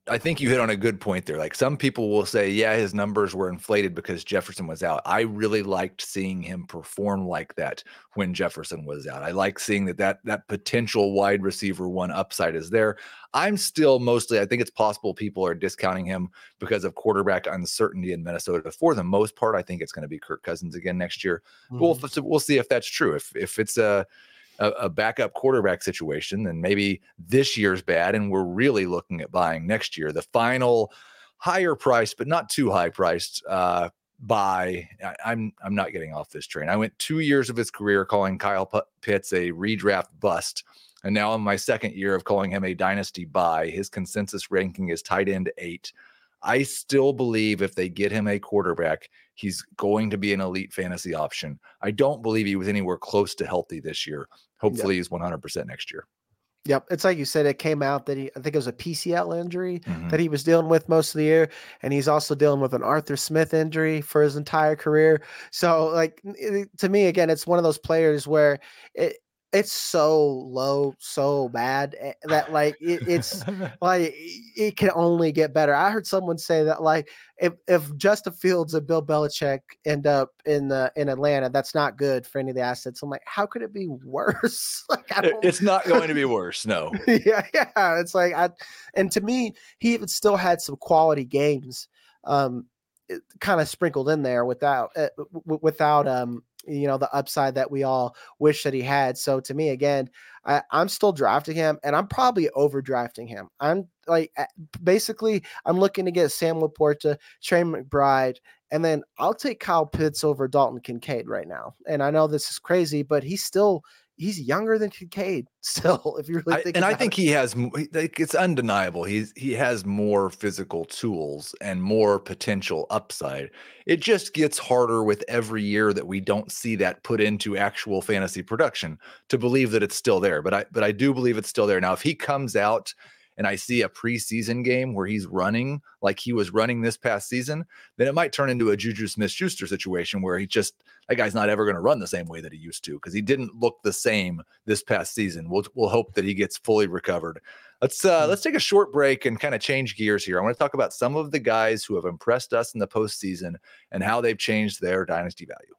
Speaker 4: I think you hit on a good point there. Like some people will say, yeah, his numbers were inflated because Jefferson was out. I really liked seeing him perform like that when Jefferson was out. I like seeing that that, that potential wide receiver one upside is there. I'm still mostly, I think it's possible people are discounting him because of quarterback uncertainty in Minnesota. For the most part, I think it's going to be Kirk Cousins again next year. Mm-hmm. We'll, we'll see if that's true. If, if it's a, A, a backup quarterback situation, then maybe this year's bad, and we're really looking at buying next year. The final higher priced, but not too high priced uh, buy. I, I'm I'm not getting off this train. I went two years of his career calling Kyle P- Pitts a redraft bust, and now in my second year of calling him a dynasty buy. His consensus ranking is tight end eight. I still believe if they get him a quarterback, he's going to be an elite fantasy option. I don't believe he was anywhere close to healthy this year. Hopefully yep. he's one hundred percent next year.
Speaker 5: Yep. It's like you said, it came out that he, I think it was a P C L injury mm-hmm. that he was dealing with most of the year. And he's also dealing with an Arthur Smith injury for his entire career. So like, it, to me, again, it's one of those players where it, it's so low, so bad that like it, it's like it can only get better. I heard someone say that like if if Justin Fields and Bill Belichick end up in the in Atlanta, that's not good for any of the assets. I'm like, how could it be worse? Like, I don't...
Speaker 4: It's not going to be worse. No.
Speaker 5: yeah, yeah. It's like I, and to me, he even still had some quality games, um, kind of sprinkled in there without uh, w- without um. you know, the upside that we all wish that he had. So to me, again, I, I'm still drafting him, and I'm probably over drafting him. I'm like, basically I'm looking to get Sam Laporta, Trey McBride, and then I'll take Kyle Pitts over Dalton Kincaid right now. And I know this is crazy, but he's still, he's younger than Kincaid still, if you really think
Speaker 4: I, and I
Speaker 5: it.
Speaker 4: think he has, like, it's undeniable. He's, he has more physical tools and more potential upside. It just gets harder with every year that we don't see that put into actual fantasy production to believe that it's still there. But I, but I do believe it's still there. Now, if he comes out and I see a preseason game where he's running like he was running this past season, then it might turn into a Juju Smith-Schuster situation where he just, that guy's not ever going to run the same way that he used to because he didn't look the same this past season. We'll we'll hope that he gets fully recovered. Let's uh, let's take a short break and kind of change gears here. I want to talk about some of the guys who have impressed us in the postseason and how they've changed their dynasty value.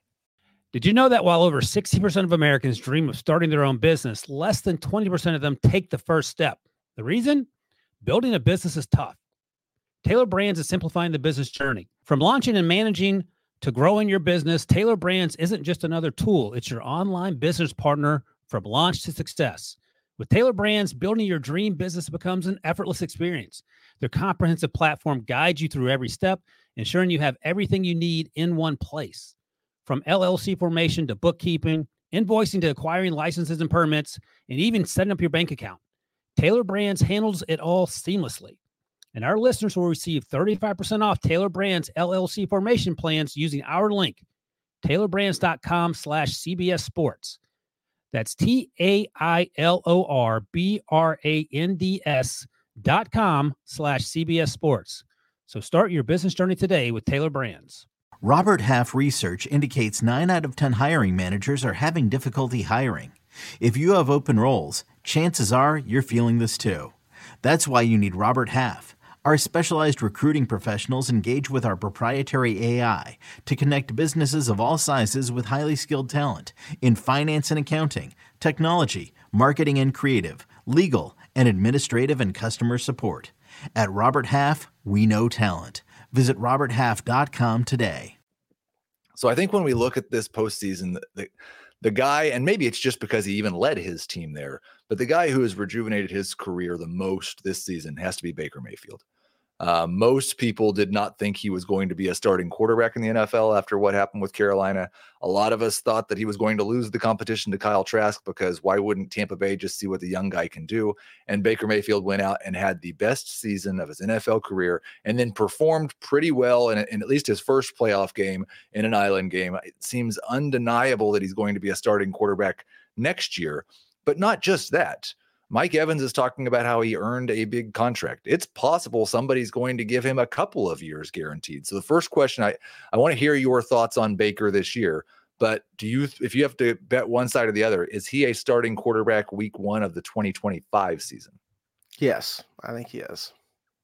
Speaker 8: Did you know that while over sixty percent of Americans dream of starting their own business, less than twenty percent of them take the first step? The reason? Building a business is tough. Taylor Brands is simplifying the business journey. From launching and managing to growing your business, Taylor Brands isn't just another tool. It's your online business partner from launch to success. With Taylor Brands, building your dream business becomes an effortless experience. Their comprehensive platform guides you through every step, ensuring you have everything you need in one place. From L L C formation to bookkeeping, invoicing to acquiring licenses and permits, and even setting up your bank account, Taylor Brands handles it all seamlessly. And our listeners will receive thirty-five percent off Taylor Brands L L C formation plans using our link, taylorbrands.com slash CBS Sports. That's T-A-I-L-O-R-B-R-A-N-D-S dot com slash CBS Sports. So start your business journey today with Taylor Brands.
Speaker 6: Robert Half research indicates nine out of ten hiring managers are having difficulty hiring. If you have open roles, chances are you're feeling this too. That's why you need Robert Half. Our specialized recruiting professionals engage with our proprietary A I to connect businesses of all sizes with highly skilled talent in finance and accounting, technology, marketing and creative, legal, and administrative and customer support. At Robert Half, we know talent. Visit robert half dot com today.
Speaker 4: So I think when we look at this postseason, the, the, the guy, and maybe it's just because he even led his team there, but the guy who has rejuvenated his career the most this season has to be Baker Mayfield. Uh, most people did not think he was going to be a starting quarterback in the N F L after what happened with Carolina. A lot of us thought that he was going to lose the competition to Kyle Trask because why wouldn't Tampa Bay just see what the young guy can do? And Baker Mayfield went out and had the best season of his N F L career and then performed pretty well in, in at least his first playoff game in an island game. It seems undeniable that he's going to be a starting quarterback next year, but not just that. Mike Evans is talking about how he earned a big contract. It's possible somebody's going to give him a couple of years guaranteed. So the first question, I, I want to hear your thoughts on Baker this year, but do you, if you have to bet one side or the other, is he a starting quarterback week one of the twenty twenty-five season?
Speaker 5: Yes, I think he is.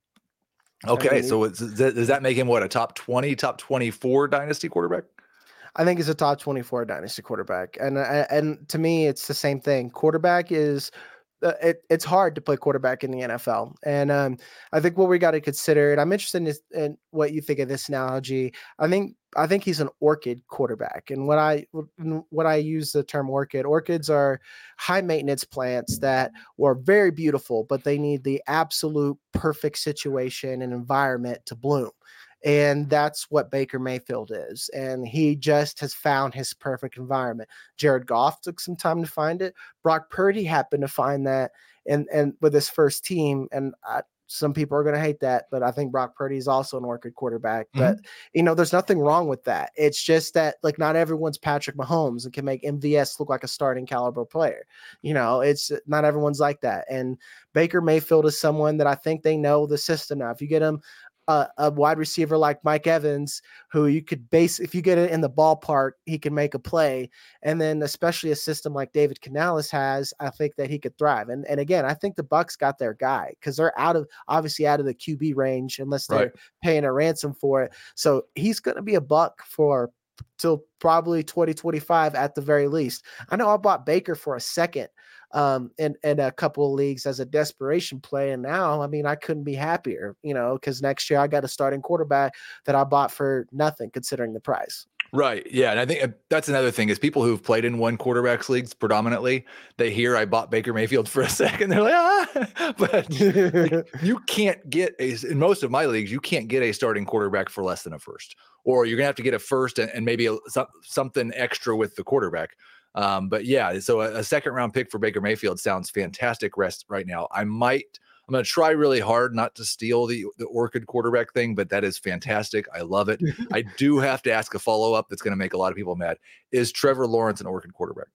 Speaker 4: Okay,
Speaker 5: I mean,
Speaker 4: so it's, does that make him what, a top twenty, top twenty-four dynasty quarterback?
Speaker 5: I think he's a top twenty-four dynasty quarterback, and uh, and to me, it's the same thing. Quarterback is uh, it, it's hard to play quarterback in the N F L, and um, I think what we got to consider. And I'm interested in, this, in what you think of this analogy. I think I think he's an orchid quarterback, and what I what I use the term orchid. Orchids are high maintenance plants that were very beautiful, but they need the absolute perfect situation and environment to bloom. And that's what Baker Mayfield is. And he just has found his perfect environment. Jared Goff took some time to find it. Brock Purdy happened to find that and and with his first team. And I, some people are going to hate that, but I think Brock Purdy is also an orchid quarterback. Mm-hmm. But, you know, there's nothing wrong with that. It's just that, like, not everyone's Patrick Mahomes and can make M V S look like a starting caliber player. You know, it's not everyone's like that. And Baker Mayfield is someone that I think they know the system now. If you get him Uh, a wide receiver like Mike Evans, who you could base, if you get it in the ballpark, he can make a play. And then especially a system like David Canales has, I think that he could thrive. And and again, I think the Bucs got their guy because they're out of, obviously out of the Q B range unless they're right. paying a ransom for it. So he's going to be a buck for till probably twenty twenty-five at the very least. I know I bought Baker for a second um, in, in a couple of leagues as a desperation play. And now, I mean, I couldn't be happier, you know, because next year I got a starting quarterback that I bought for nothing considering the price.
Speaker 4: Right. Yeah. And I think that's another thing is people who've played in one quarterbacks leagues predominantly, they hear I bought Baker Mayfield for a second. They're like, ah, but like, you can't get a, in most of my leagues, you can't get a starting quarterback for less than a first, or you're going to have to get a first and, and maybe a, some, something extra with the quarterback. Um, but yeah, so a, a second round pick for Baker Mayfield sounds fantastic rest right now. I might, I'm going to try really hard not to steal the, the orchid quarterback thing, but that is fantastic. I love it. I do have to ask a follow-up that's going to make a lot of people mad. Is Trevor Lawrence an orchid quarterback?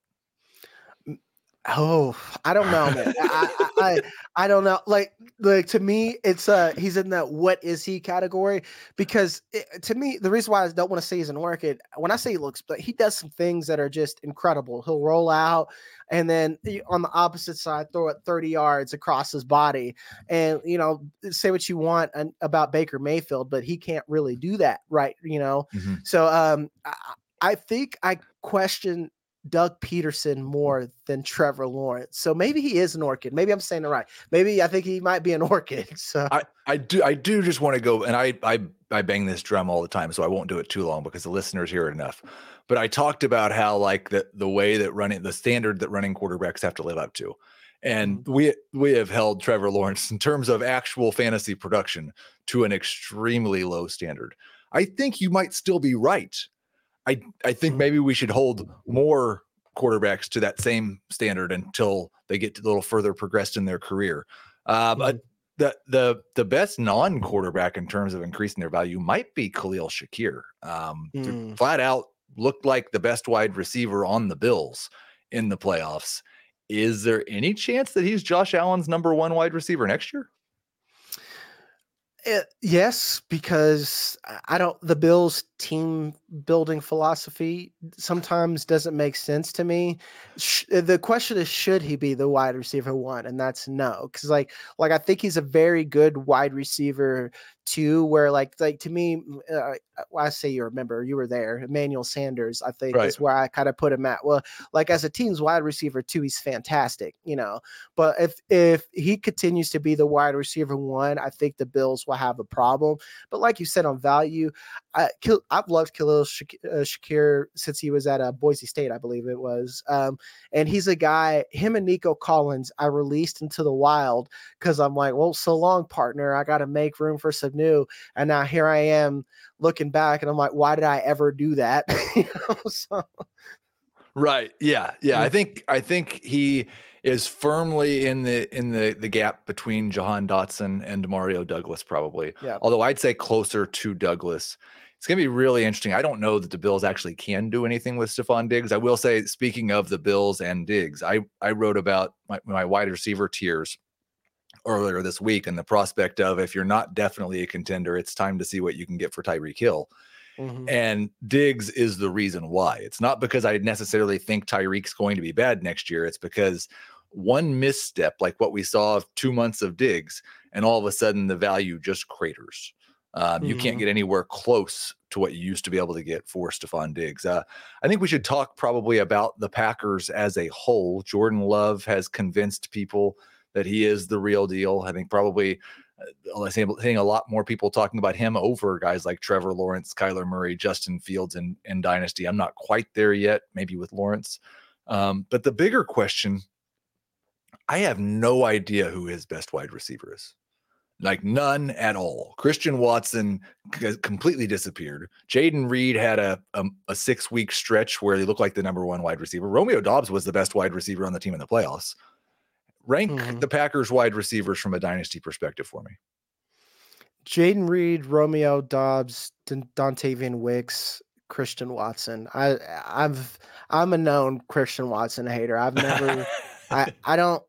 Speaker 5: Oh, I don't know, man. I, I, I I don't know. Like, like to me, it's uh he's in that what is he category because it, to me, the reason why I don't want to say he's an orchid, when I say he looks, but he does some things that are just incredible. He'll roll out and then on the opposite side, throw it thirty yards across his body. And, you know, say what you want about Baker Mayfield, but he can't really do that. Right. You know, mm-hmm. so um, I, I think I question Doug Peterson more than Trevor Lawrence. So maybe he is an orchid. Maybe I'm saying it right. Maybe I think he might be an orchid. So
Speaker 4: I, I do I do just want to go, and I, I I bang this drum all the time, so I won't do it too long because the listeners hear it enough. But I talked about how like the the way that running the standard that running quarterbacks have to live up to. And mm-hmm. we we have held Trevor Lawrence in terms of actual fantasy production to an extremely low standard. I think you might still be right. I, I think maybe we should hold more quarterbacks to that same standard until they get a little further progressed in their career. Uh, but the the the best non-quarterback in terms of increasing their value might be Khalil Shakir. Um, mm. Flat out looked like the best wide receiver on the Bills in the playoffs. Is there any chance that he's Josh Allen's number one wide receiver next year?
Speaker 5: It, yes, because I don't, the Bills team building philosophy sometimes doesn't make sense to me. Sh- the question is, should he be the wide receiver one? And that's no. Cause like, like, I think he's a very good wide receiver too, where like, like to me, uh, I say, you remember you were there, Emmanuel Sanders, I think right. is where I kind of put him at. Well, like as a team's wide receiver too, he's fantastic, you know, but if, if he continues to be the wide receiver one, I think the Bills will have a problem. But like you said on value, I, I've loved Khalil Shakir since he was at uh, Boise State, I believe it was. Um, and he's a guy, him and Nico Collins, I released into the wild because I'm like, well, so long, partner. I got to make room for some new. And now here I am looking back and I'm like, why did I ever do that? you know, so.
Speaker 4: Right. Yeah. Yeah. Mm-hmm. I think, I think he is firmly in the, in the, the gap between Jahan Dotson and Mario Douglas, probably. Yeah. Although I'd say closer to Douglas. It's going to be really interesting. I don't know that the Bills actually can do anything with Stephon Diggs. I will say, speaking of the Bills and Diggs, I, I wrote about my, my wide receiver tiers earlier this week and the prospect of, if you're not definitely a contender, it's time to see what you can get for Tyreek Hill. Mm-hmm. And Diggs is the reason why. It's not because I necessarily think Tyreek's going to be bad next year. It's because one misstep, like what we saw of two months of Diggs, and all of a sudden the value just craters. Um, mm-hmm. You can't get anywhere close to what you used to be able to get for Stephon Diggs. Uh, I think we should talk probably about the Packers as a whole. Jordan Love has convinced people that he is the real deal. I think probably uh, I'm seeing a lot more people talking about him over guys like Trevor Lawrence, Kyler Murray, Justin Fields, and, and Dynasty. I'm not quite there yet, maybe with Lawrence. Um, but the bigger question, I have no idea who his best wide receiver is. Like none at all. Christian Watson c- completely disappeared. Jaden Reed had a, a, a six-week stretch where he looked like the number one wide receiver. Romeo Doubs was the best wide receiver on the team in the playoffs. Rank mm-hmm. the Packers wide receivers from a dynasty perspective for me.
Speaker 5: Jaden Reed, Romeo Doubs, D- Dontavian Wicks, Christian Watson. I, I've, I'm a known Christian Watson hater. I've never, I, I don't,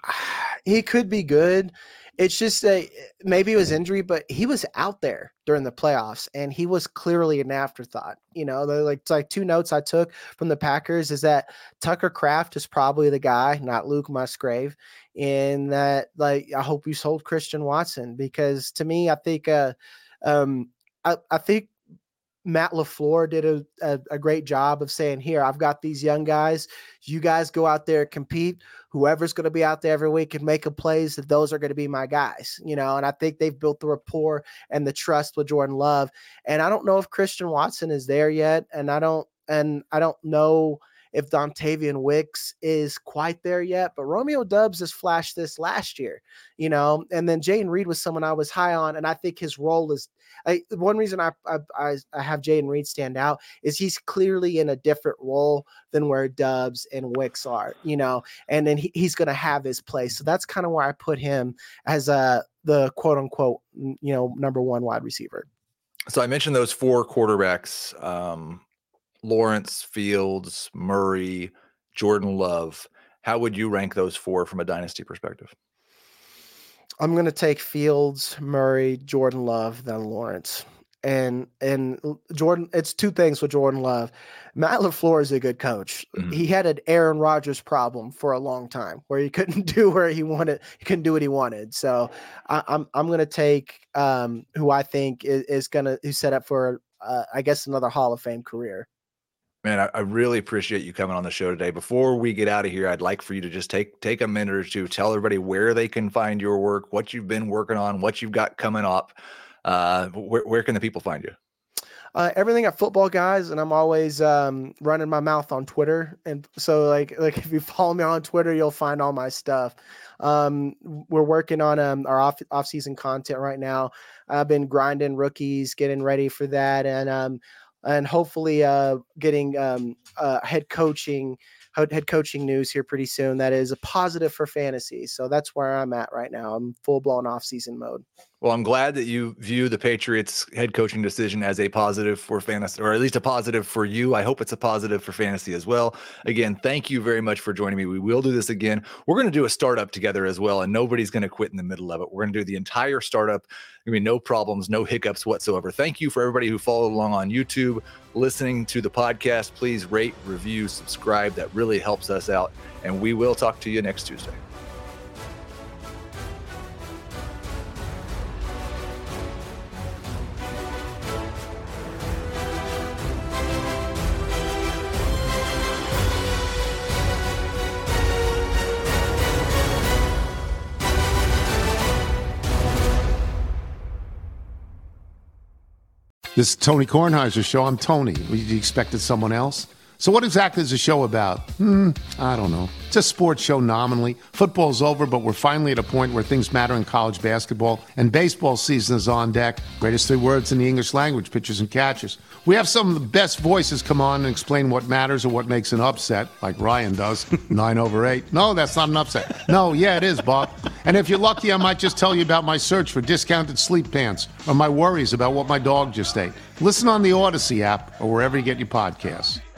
Speaker 5: he could be good. It's just a, maybe it was injury, but he was out there during the playoffs and he was clearly an afterthought. You know, the, like, it's like two notes I took from the Packers is that Tucker Kraft is probably the guy, not Luke Musgrave. And that, like, I hope you sold Christian Watson because to me, I think, uh, um, I, I think Matt LaFleur did a, a, a great job of saying, here, I've got these young guys. You guys go out there and compete. Whoever's going to be out there every week and make a plays, that those are going to be my guys, you know, and I think they've built the rapport and the trust with Jordan Love. And I don't know if Christian Watson is there yet. And I don't, and I don't know if Dontavian Wicks is quite there yet, but Romeo Doubs has flashed this last year, you know, and then Jaden Reed was someone I was high on. And I think his role is, I, one reason I, I, I have Jaden Reed stand out is he's clearly in a different role than where Doubs and Wicks are, you know, and then he, he's going to have his place. So that's kind of where I put him as a, the quote unquote, you know, number one wide receiver.
Speaker 4: So I mentioned those four quarterbacks, um, Lawrence, Fields, Murray, Jordan Love. How would you rank those four from a dynasty perspective?
Speaker 5: I'm going to take Fields, Murray, Jordan Love, then Lawrence. And and Jordan, it's two things with Jordan Love. Matt LaFleur is a good coach. Mm-hmm. He had an Aaron Rodgers problem for a long time where he couldn't do where he wanted, he couldn't do what he wanted. So I, I'm I'm going to take um, who I think is, is going to who's set up for uh, I guess another Hall of Fame career.
Speaker 4: Man, I, I really appreciate you coming on the show today. Before we get out of here, I'd like for you to just take take a minute or two, tell everybody where they can find your work, what you've been working on, what you've got coming up. Uh, where, where can the people find you?
Speaker 5: Uh, everything at Football Guys, and I'm always um, running my mouth on Twitter. And so, like, like if you follow me on Twitter, you'll find all my stuff. Um, we're working on um, our off off season content right now. I've been grinding rookies, getting ready for that, and um, and hopefully uh, getting um, uh, head coaching. head coaching news here pretty soon that is a positive for fantasy. So that's where I'm at right now. I'm full blown off season mode.
Speaker 4: Well, I'm glad that you view the Patriots head coaching decision as a positive for fantasy, or at least a positive for you. I hope it's a positive for fantasy as well. Again, thank you very much for joining me. We will do this again. We're going to do a startup together as well, and nobody's going to quit in the middle of it. We're going to do the entire startup. I mean, no problems, no hiccups whatsoever. Thank you for everybody who followed along on YouTube, listening to the podcast. Please rate, review, subscribe. That really helps us out. And we will talk to you next Tuesday.
Speaker 9: This is Tony Kornheiser's show. I'm Tony. You expected someone else? So what exactly is the show about? Hmm, I don't know. It's a sports show nominally. Football's over, but we're finally at a point where things matter in college basketball, and baseball season is on deck. Greatest three words in the English language, pitchers and catchers. We have some of the best voices come on and explain what matters or what makes an upset, like Ryan does. Nine over eight. No, that's not an upset. No, yeah, it is, Bob. And if you're lucky, I might just tell you about my search for discounted sleep pants or my worries about what my dog just ate. Listen on the Odyssey app or wherever you get your podcasts.